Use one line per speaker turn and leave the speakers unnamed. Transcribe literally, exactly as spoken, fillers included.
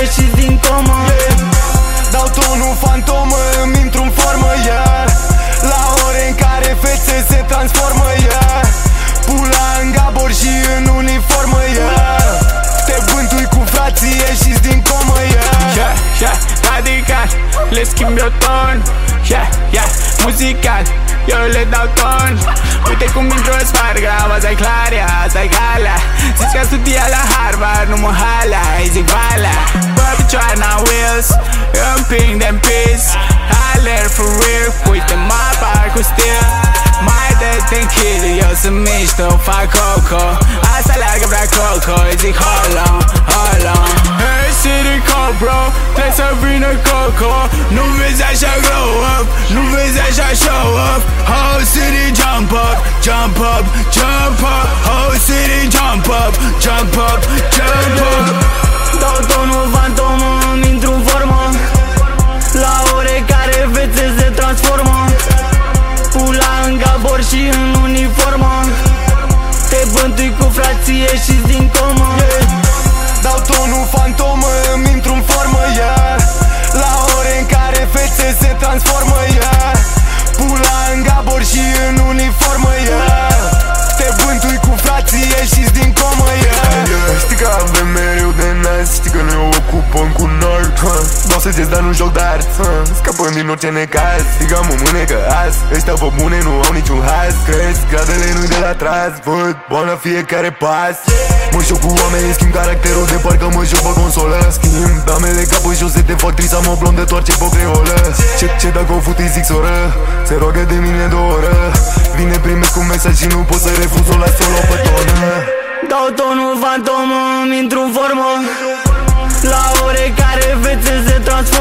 ieșiți din comă.
Dau tonul fantomă, îmi intru în formă, yeah. La ore în care fețe se transformă, yeah. Pula în gabor și în uniformă, yeah. Te bântui cu frații, ieșiți din comă, yeah.
Yeah, yeah, radical, le schimb eu ton. Yeah, yeah, muzical, eu le dau ton. Uite cum intru în sparg, asta e claria, asta e calea. Zici că studia la Harvard, nu mă halea, îi zic valea. Bă, picioare n-am wheels, împing de-n pis. Alerg for real, uite-mă apar cu stil. Mai de te-n kid, eu sunt mișto, fac coco. Asta leagă vrea coco, îi zic hold on, hold on. Hey City Cop, bro, trebuie să vină coco. Nu vezi așa grow up, nu vezi așa show up. Whole city jump up, jump up, jump up. Whole city jump up, jump up, jump up.
Dau tonul fantomă, îmi intru în formă. La ore care fețe se transformă. Pula în gabor și în uniformă. Te bântui cu frații, ieșiți din comă.
Dau tonul fantomă, îmi intru în formă, yeah. La ore în care fețe se transformă, yeah. Pula în gabor și în uniformă, yeah. Te bântui cu frații, ieșiți din comă, yeah. Știi că avem mereu de nas, știi că ne ocupăm cu nord, huh? Vreau să zici, dar nu joc dart, huh? Scăpăm din orice necaz, știi că am o mânecă azi. Ăștia pe bune nu au niciun haz. Crezi, gradele nu-i de la tras, văd boala fiecare pas. Mă joc cu oameni, schimb caracterul de parcă mă joc pe consolă. Schimb damele ca pe jos, se te fac trisa, mă blondă, toarce pe creolă. Ce, ce dacă o fut îi zic soră, se roagă de mine de o oră. Vine primesc un mesaj și nu pot să refuz, o las solo pe tonă.
Dau tonul fantomă, îmi intru în formă. La ore care fețe se transformă.